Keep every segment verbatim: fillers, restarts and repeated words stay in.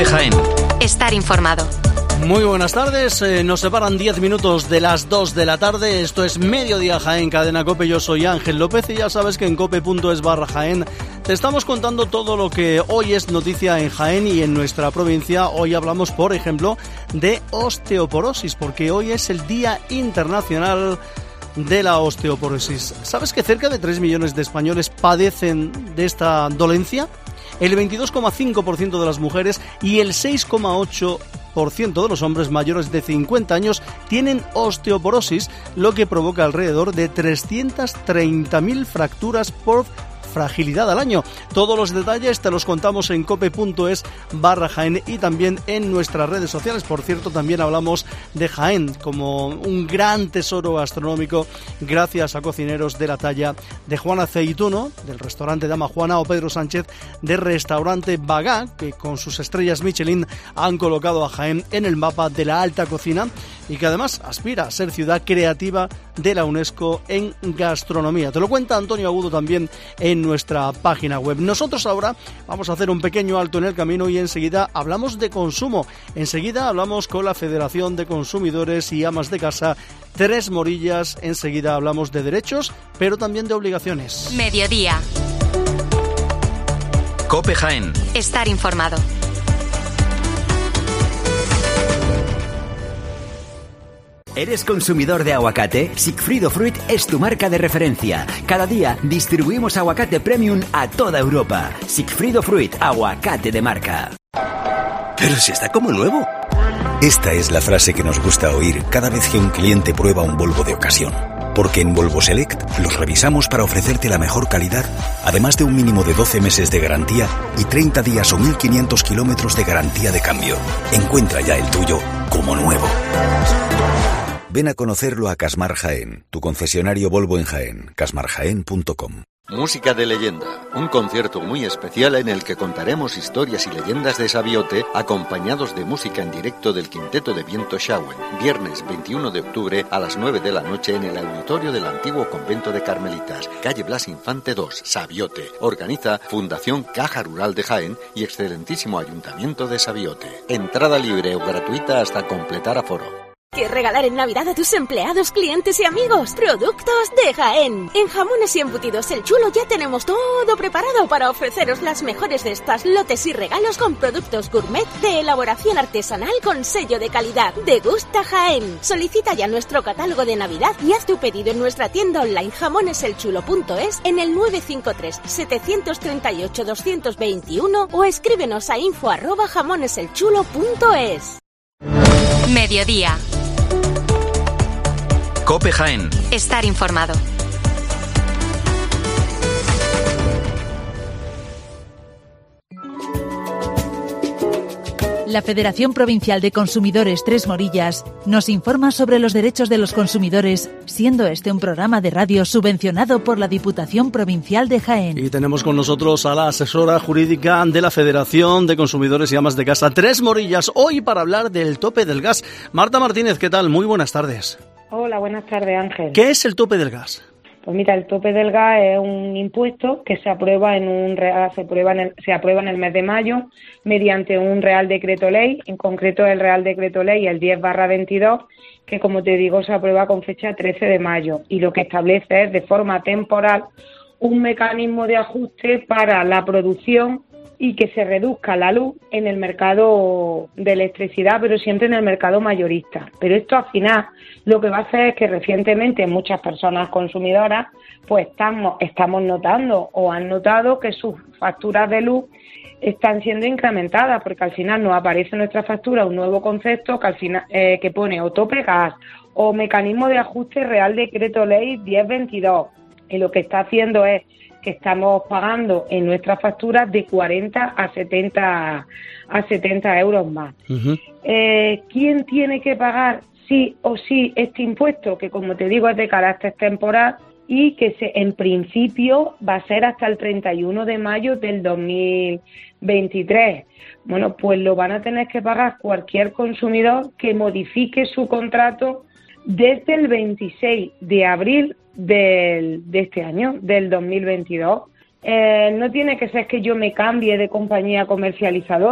COPE Jaén. Estar informado. Muy buenas tardes, eh, nos separan diez minutos de las dos de la tarde, esto es Mediodía Jaén, Cadena COPE, yo soy Ángel López y ya sabes que en cope.es barra Jaén te estamos contando todo lo que hoy es noticia en Jaén y en nuestra provincia. Hoy hablamos, por ejemplo, de osteoporosis, porque hoy es el Día Internacional de la Osteoporosis. ¿Sabes que cerca de tres millones de españoles padecen de esta dolencia? El veintidós coma cinco por ciento de las mujeres y el seis coma ocho por ciento de los hombres mayores de cincuenta años tienen osteoporosis, lo que provoca alrededor de trescientas treinta mil fracturas por fragilidad al año. Todos los detalles te los contamos en cope.es barra Jaén y también en nuestras redes sociales. Por cierto, también hablamos de Jaén como un gran tesoro gastronómico gracias a cocineros de la talla de Juan Aceituno, del restaurante Dama Juana, o Pedro Sánchez, del restaurante Bagá, que con sus estrellas Michelin han colocado a Jaén en el mapa de la alta cocina y que además aspira a ser ciudad creativa de la UNESCO en gastronomía. Te lo cuenta Antonio Agudo también en nuestra página web. Nosotros ahora vamos a hacer un pequeño alto en el camino y enseguida hablamos de consumo. Enseguida hablamos con la Federación de Consumidores y Amas de Casa Tres Morillas. Enseguida hablamos de derechos, pero también de obligaciones. Mediodía. COPE Jaén. Estar informado. ¿Eres consumidor de aguacate? Sigfrido Fruit es tu marca de referencia. Cada día distribuimos aguacate premium a toda Europa. Sigfrido Fruit, aguacate de marca. Pero si está como nuevo. Esta es la frase que nos gusta oír cada vez que un cliente prueba un Volvo de ocasión. Porque en Volvo Select los revisamos para ofrecerte la mejor calidad, además de un mínimo de doce meses de garantía y treinta días o mil quinientos kilómetros de garantía de cambio. Encuentra ya el tuyo como nuevo. Ven a conocerlo a Casmar Jaén, tu concesionario Volvo en Jaén, casmar jaén punto com. Música de leyenda, un concierto muy especial en el que contaremos historias y leyendas de Sabiote, acompañados de música en directo del Quinteto de Viento Shawen, viernes veintiuno de octubre a las nueve de la noche en el auditorio del antiguo convento de Carmelitas, calle Blas Infante dos, Sabiote. Organiza Fundación Caja Rural de Jaén y excelentísimo Ayuntamiento de Sabiote. Entrada libre o gratuita hasta completar aforo. ¿Qué regalar en Navidad a tus empleados, clientes y amigos? Productos de Jaén. En Jamones y Embutidos El Chulo ya tenemos todo preparado para ofreceros las mejores de estas lotes y regalos con productos gourmet de elaboración artesanal con sello de calidad. Degusta Jaén. Solicita ya nuestro catálogo de Navidad y haz tu pedido en nuestra tienda online jamones el chulo punto es en el nueve cinco tres, siete tres ocho, dos dos uno o escríbenos a info arroba jamones el chulo punto es. Mediodía. COPE Jaén. Estar informado. La Federación Provincial de Consumidores Tres Morillas nos informa sobre los derechos de los consumidores, siendo este un programa de radio subvencionado por la Diputación Provincial de Jaén. Y tenemos con nosotros a la asesora jurídica de la Federación de Consumidores y Amas de Casa Tres Morillas, hoy para hablar del tope del gas. Marta Martínez, ¿qué tal? Muy buenas tardes. Hola, buenas tardes, Ángel. ¿Qué es el tope del gas? Pues mira, el tope del gas es un impuesto que se aprueba en un real, se aprueba en el, se aprueba en el mes de mayo mediante un Real Decreto Ley, en concreto el Real Decreto Ley el diez barra veintidós, que como te digo se aprueba con fecha trece de mayo y lo que establece es de forma temporal un mecanismo de ajuste para la producción y que se reduzca la luz en el mercado de electricidad, pero siempre en el mercado mayorista. Pero esto al final lo que va a hacer es que recientemente muchas personas consumidoras pues estamos, estamos notando o han notado que sus facturas de luz están siendo incrementadas, porque al final nos aparece en nuestra factura un nuevo concepto que al final eh, que pone o tope gas o mecanismo de ajuste Real Decreto Ley diez veintidós, y lo que está haciendo es que estamos pagando en nuestras facturas de cuarenta a setenta euros más. Uh-huh. Eh, ¿Quién tiene que pagar sí o sí este impuesto? Que como te digo es de carácter temporal y que se, en principio va a ser hasta el treinta y uno de mayo del dos mil veintitrés. Bueno, pues lo van a tener que pagar cualquier consumidor que modifique su contrato desde el veintiséis de abril del, de este año, del dos mil veintidós. Eh, no tiene que ser que yo me cambie de compañía comercializadora.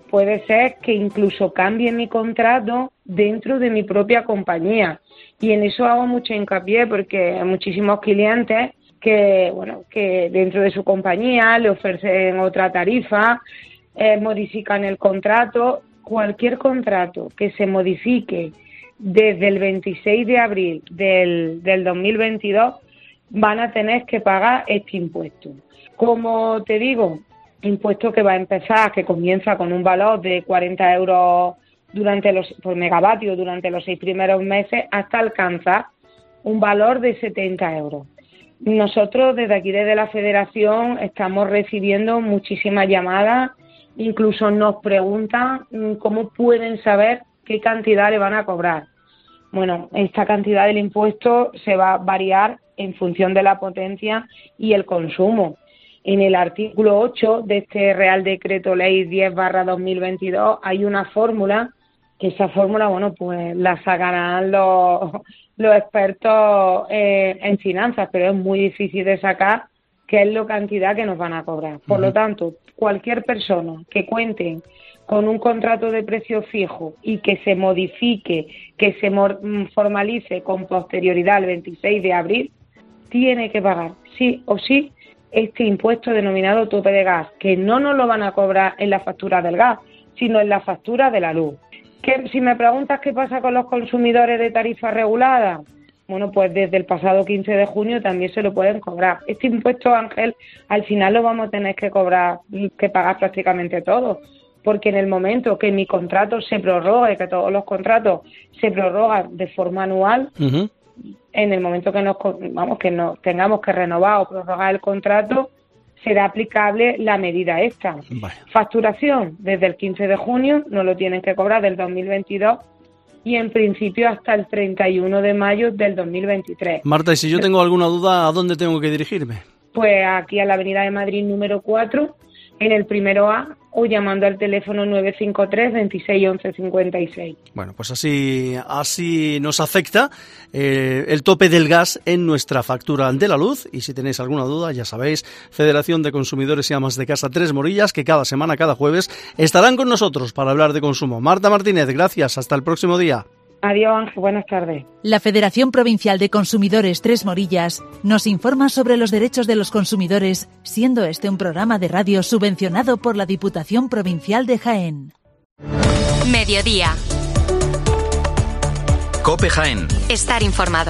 puede ser que incluso cambie mi contrato dentro de mi propia compañía. Y en eso hago mucho hincapié porque hay muchísimos clientes que, bueno, que dentro de su compañía le ofrecen otra tarifa, eh, modifican el contrato. Cualquier contrato que se modifique desde el veintiséis de abril del, del dos mil veintidós van a tener que pagar este impuesto. Como te digo, impuesto que va a empezar, que comienza con un valor de cuarenta euros durante los, por megavatio durante los seis primeros meses, hasta alcanzar un valor de setenta euros. Nosotros desde aquí, desde la Federación, estamos recibiendo muchísimas llamadas, incluso nos preguntan cómo pueden saber qué cantidad le van a cobrar. Bueno, esta cantidad del impuesto se va a variar en función de la potencia y el consumo. En el artículo ocho de este Real Decreto Ley diez barra dos mil veintidós hay una fórmula, que esa fórmula, bueno, pues la sacarán los, los expertos eh, en finanzas, pero es muy difícil de sacar qué es la cantidad que nos van a cobrar. Por uh-huh. lo tanto, cualquier persona que cuente con un contrato de precio fijo y que se modifique, que se formalice con posterioridad al veintiséis de abril, tiene que pagar sí o sí este impuesto denominado tope de gas, que no nos lo van a cobrar en la factura del gas, sino en la factura de la luz. ¿Qué, si me preguntas qué pasa con los consumidores de tarifa regulada? Bueno, pues desde el pasado quince de junio también se lo pueden cobrar. Este impuesto, Ángel, al final lo vamos a tener que cobrar, que pagar prácticamente todos, porque en el momento que mi contrato se prorrogue, que todos los contratos se prorrogan de forma anual, uh-huh. en el momento que nos vamos que no tengamos que renovar o prorrogar el contrato, será aplicable la medida esta. Vale. Facturación, desde el quince de junio, nos lo tienen que cobrar del dos mil veintidós y en principio hasta el treinta y uno de mayo del dos mil veintitrés. Marta, y si yo tengo alguna duda, ¿a dónde tengo que dirigirme? Pues aquí a la Avenida de Madrid número cuatro, en el primero A, o llamando al teléfono nueve cinco tres, veintiséis once cincuenta y seis. Bueno, pues así, así nos afecta eh, el tope del gas en nuestra factura de la luz. Y si tenéis alguna duda, ya sabéis, Federación de Consumidores y Amas de Casa Tres Morillas, que cada semana, cada jueves, estarán con nosotros para hablar de consumo. Marta Martínez, gracias. Hasta el próximo día. Adiós, Ángel. Buenas tardes. La Federación Provincial de Consumidores Tres Morillas nos informa sobre los derechos de los consumidores, siendo este un programa de radio subvencionado por la Diputación Provincial de Jaén. Mediodía. COPE Jaén. Estar informado.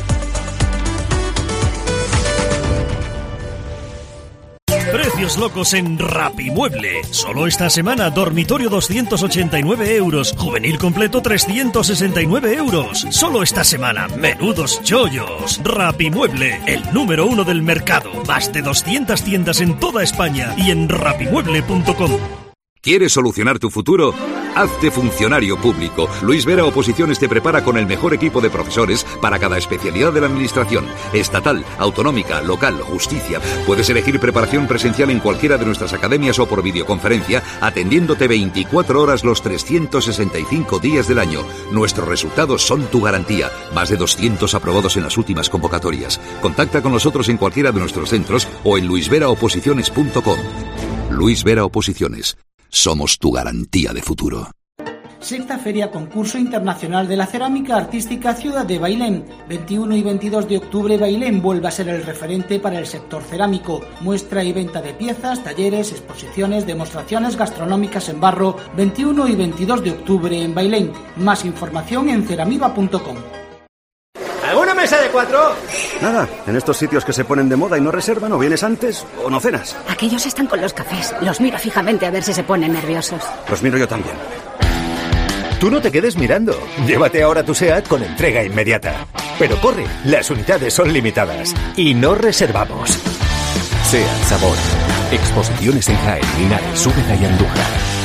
Precios locos en Rapimueble. Solo esta semana, dormitorio doscientos ochenta y nueve euros, juvenil completo trescientos sesenta y nueve euros. Solo esta semana, menudos chollos. Rapimueble, el número uno del mercado. Más de doscientas tiendas en toda España y en rapimueble punto com. ¿Quieres solucionar tu futuro? Hazte funcionario público. Luis Vera Oposiciones te prepara con el mejor equipo de profesores para cada especialidad de la administración. Estatal, autonómica, local, justicia. Puedes elegir preparación presencial en cualquiera de nuestras academias o por videoconferencia, atendiéndote veinticuatro horas los trescientos sesenta y cinco días del año. Nuestros resultados son tu garantía. Más de doscientos aprobados en las últimas convocatorias. Contacta con nosotros en cualquiera de nuestros centros o en luis vera oposiciones punto com. Luis Vera Oposiciones. Somos tu garantía de futuro. Sexta Feria Concurso Internacional de la Cerámica Artística Ciudad de Bailén. veintiuno y veintidós de octubre, Bailén vuelve a ser el referente para el sector cerámico. Muestra y venta de piezas, talleres, exposiciones, demostraciones gastronómicas en barro. veintiuno y veintidós de octubre en Bailén. Más información en ceramiva punto com. ¿Alguna mesa de cuatro? Nada, en estos sitios que se ponen de moda y no reservan, o vienes antes o no cenas. Aquellos están con los cafés. Los miro fijamente a ver si se ponen nerviosos. Los miro yo también. Tú no te quedes mirando. Llévate ahora tu SEAT con entrega inmediata. Pero corre, las unidades son limitadas. Y no reservamos. SEAT Sabor. Exposiciones en Jaén, Linares, Úbeda y Andújar.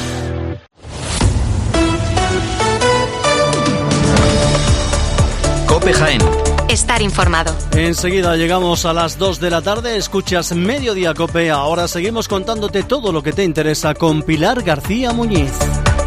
COPE Jaén. Estar informado. Enseguida llegamos a las dos de la tarde, escuchas Mediodía COPE. Ahora seguimos contándote todo lo que te interesa con Pilar García Muñiz.